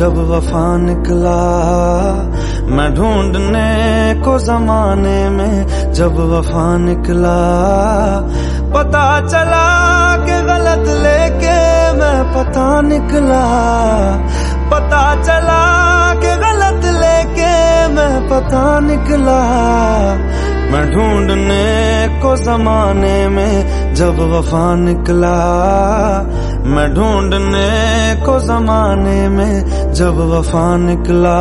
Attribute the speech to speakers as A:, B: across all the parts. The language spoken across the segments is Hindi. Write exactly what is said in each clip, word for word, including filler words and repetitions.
A: जब वफा निकला, मैं ढूंढने को जमाने में जब वफा निकला। पता चला कि गलत लेके मैं पता निकला, पता चला कि गलत लेके मैं पता निकला। मैं ढूंढने को जमाने में जब वफा निकला, मैं ढूंढने को जमाने में जब वफा निकला।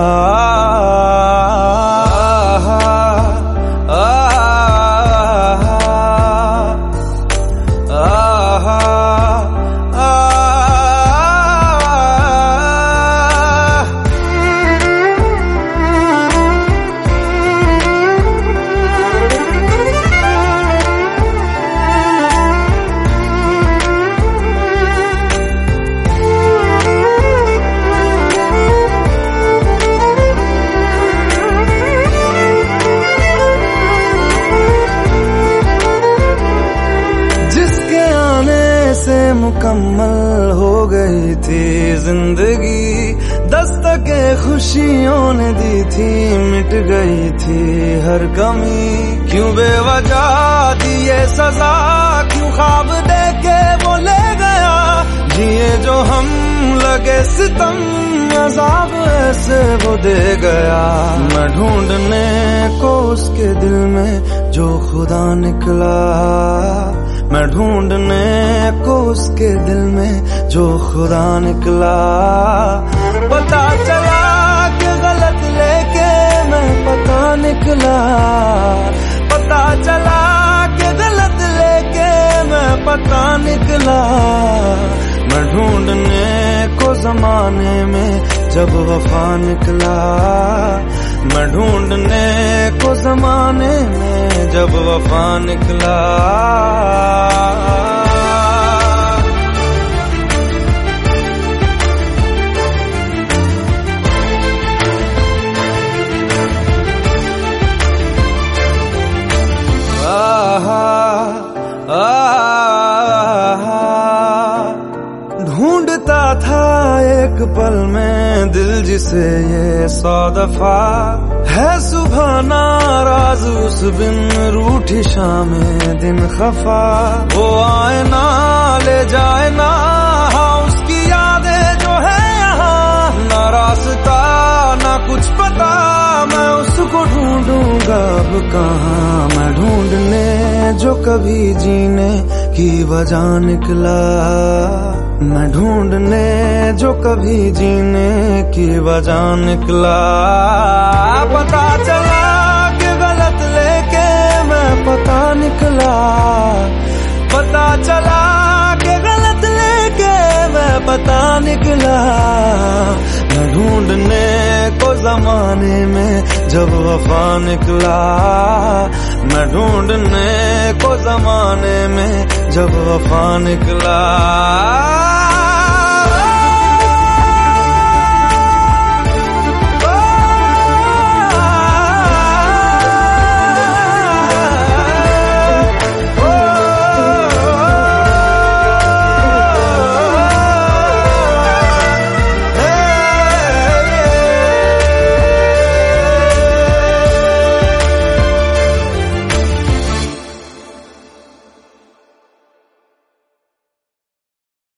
A: से मुकम्मल हो गई थी जिंदगी, दस्तके खुशियों ने दी थी, मिट गई थी हर कमी। क्यों बेवजह दी ये सजा, क्यों ख्वाब देके वो ले गया, जिए जो हम लगे सितम, अज़ाब ऐसे वो दे गया। मैं ढूंढने को उसके दिल में जो खुदा निकला, मैं ढूंढने को उसके दिल में जो खुदा निकला। पता चला कि गलत लेके मैं पता निकला, पता चला कि गलत लेके मैं पता निकला। मैं ढूंढने को जमाने में जब वफा निकला, मैं ढूंढने को जमाने में जब वफा निकला। ढूंढता था एक पल में दिल जिसे ये सौ दफा, है सुबह नाराज उस बिन रूठी शामें दिन खफा। वो आए ना ले जाए ना उसकी यादें जो है यहाँ, ना रास्ता ना कुछ पता, मैं उसको ढूंढूंगा अब कहाँ। मैं ढूंढने जो कभी जीने की वजह निकला, मैं ढूंढने जो कभी जीने की वजह निकला। पता चला कि गलत लेके मैं पता निकला, पता चला कि गलत लेके मैं पता निकला। मैं ढूंढने को जमाने में जब वफा निकला, मैं ढूंढने को जमाने में जब वफा निकला।